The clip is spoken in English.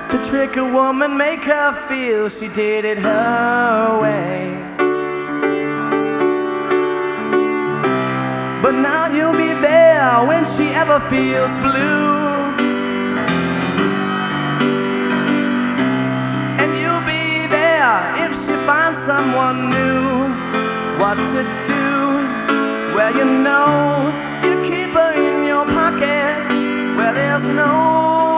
To trick a woman, make her feel she did it her way. But now you'll be there when she ever feels blue, and you'll be there if she finds someone new. What to do? Well, you know, you keep her in your pocket where there's no